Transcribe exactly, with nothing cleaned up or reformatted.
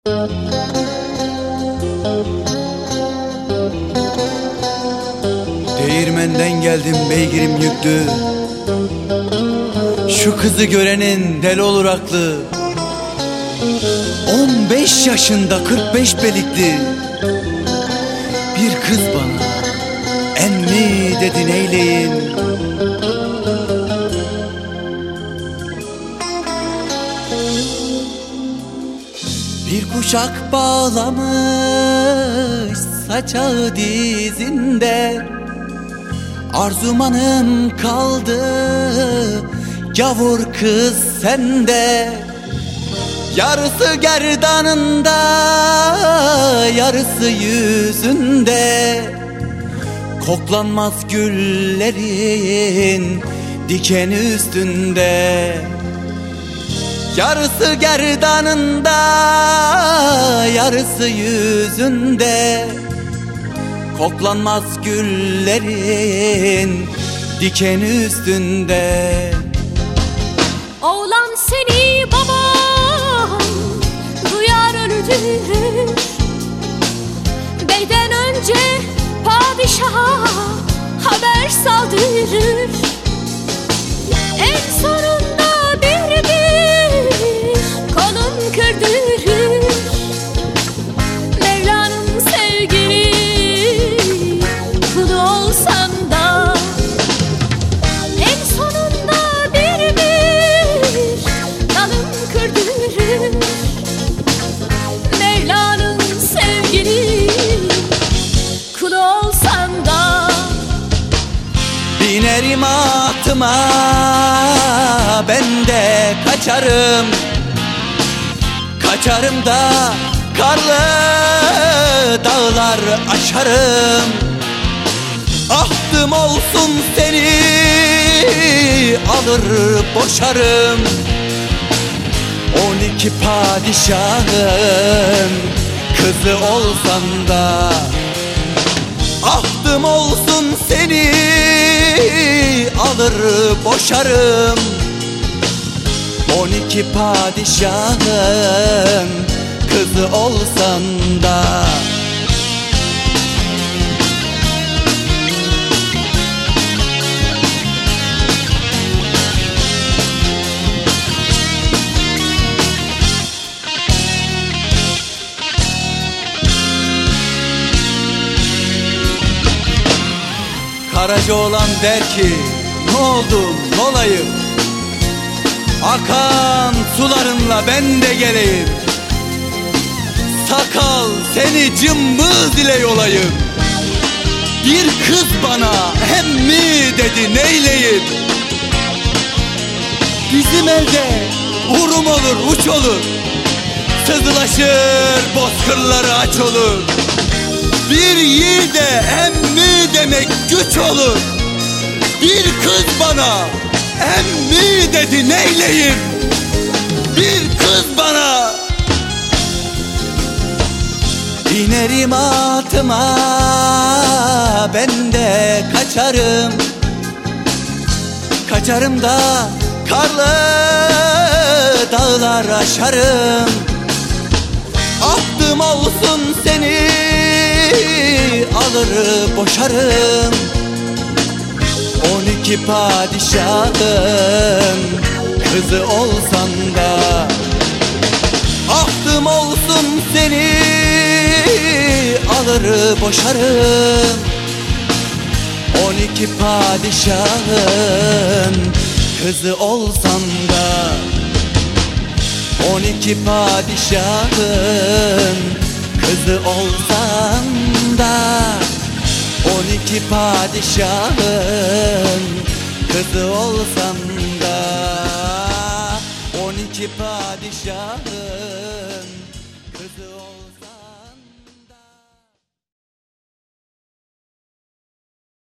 Değirmenden geldim beygirim yüklü, şu kızı görenin del olur aklı. On beş yaşında kırk beş belikli bir kız bana emmi dedi neyleyin. Bir kuşak bağlamış saçağı dizinde, arzumanım kaldı gavur kız sende. Yarısı gerdanında, yarısı yüzünde, koklanmaz güllerin dikeni üstünde. Yarısı gerdanında, yarısı yüzünde, koklanmaz güllerin dikeni üstünde. Oğlan seni babam duyar öldürür, beyden önce padişaha haber saldırır. En sonunda bir bir kolun kırdırır, Mevla'nın sevgili kulu olsam da. En sonunda bir bir dalın kırdırır, Mevla'nın sevgili kulu olsam da. Binerim atıma, ben de kaçarım. Kaçarım da karlı dağlar aşarım. Ahtım olsun seni alır boşarım. On iki padişahın kızı olsan da. Ahtım olsun seni alır boşarım. On iki padişahın kızı olsan da. Karaca olan der ki, ne oldum ne olayım, akan sularınla ben de geleyim. Sakal seni cımbız ile yolayım. Bir kız bana emmi dedi neyleyim. Bizim elde urum olur uç olur, sızılaşır bozkırları aç olur. Bir yiğide emmi demek güç olur. Bir kız bana emmi dedi neyleyim. Bir kız bana. Binerim atıma, ben de kaçarım. Kaçarım da karlı dağlar aşarım. Ahtım olsun seni alır boşarım. On iki padişahın kızı olsan da. Ahtım olsun seni alır boşarım. On iki padişahın kızı olsan da. On iki padişahın kızı olsan da. On iki padişahın kızı olsan da. On iki padişahın kızı olsan da.